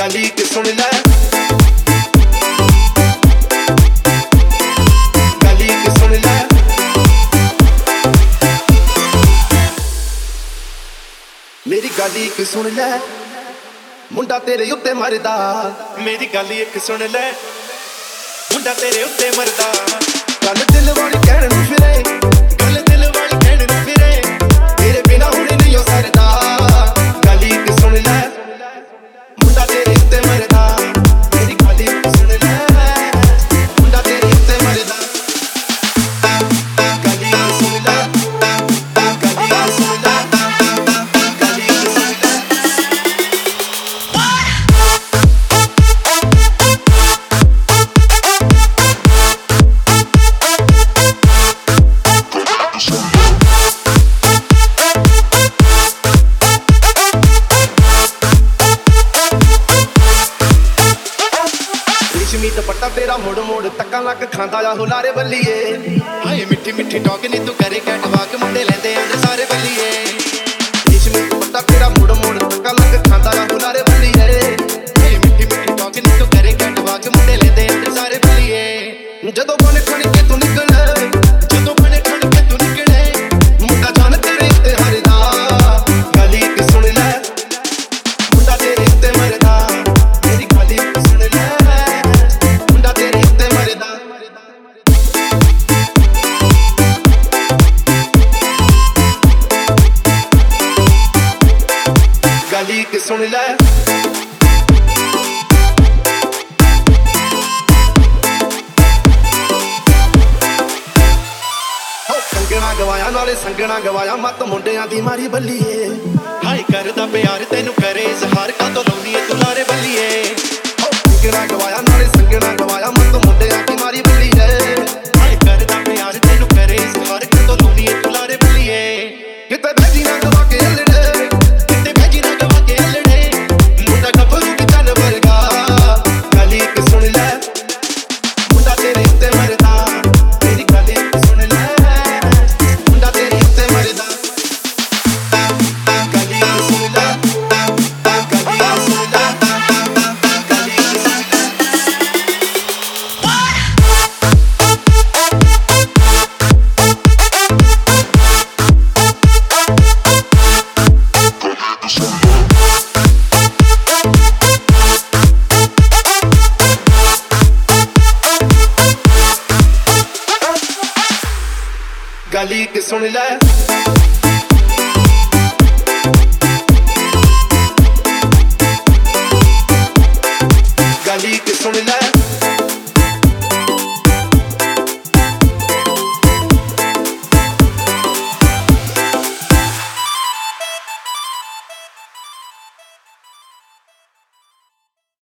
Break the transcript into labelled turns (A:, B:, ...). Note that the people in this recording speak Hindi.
A: गली के सुन ले, गली के सुन ले, मेरी गली के सुन ले, मुंडा तेरे उत्ते मरदा। मेरी गली एक सुन ले, मुंडा तेरे उत्ते मरदा। गल दिल वाली कहण नूं फिरे, गल दिल वाली कहण नूं फिरे, तेरे बिना हुण नहीं हो सरदा। गली के सुन ले, मुंडा तेरे उत्ते मरदा। मेरी गली के सुन ले, मुंडा तेरे उत्ते मरदा। गली के सुन ले, गली के सुन ले, गली के सुन ले। रेशमी दुपट्टा तेरा मोड़ मोड़ तक्का लग खांदा आ हुलारे बल्लीए। हाय मिठी मिठी टॉक नी तू करे कैटवाक मुंडे लेंदे अंदर सारे बल्लीए। रेशमी दुपट्टा तेरा मोड़ मोड़ तक्का लग खांदा आ हुलारे बल्लीए। हाय मिठी मिठी टॉक नी तू करे कैटवाक मुंडे लेंदे अंदर सारे बल्लीए। जदों बने खण के तू निकले, जदों बने खण के तू निकले, मुंडा जान तेरे उत्ते हरदा। गली के सुन ले, मुंडा तेरे उत्ते मरदा। मेरी गली के सुन ले, मुंडा तेरे उत्ते मरदा। गली के सुन ले, संगना गवाया नाले संगना गवाया मत मुंडियां दी मारी बल्लीए। हाय करदा प्यार तैनू करे इजहार कातों लाउनी ए तू लारे बल्लीए। संगना गवाया नाले संगना गवाया मत मुंडियां दी मारी बल्लीए। हाय करदा प्यार तैनू करे इजहार कातों लाउनी ए तू लारे बल्लीए। किते भेजी ना गवा के अल्लड़े, किते भेजी ना गवा के अल्लड़े, मुंडा गभरू भी चल वर्गा। गली के सुन ले, मुंडा तेरे उत्ते मरदा। मेरी गली के सुन ले, मुंडा तेरे उत्ते मरदा। गली के सुन ले, गली के सुन ले, गली के सुन ले। गली के सुन ले।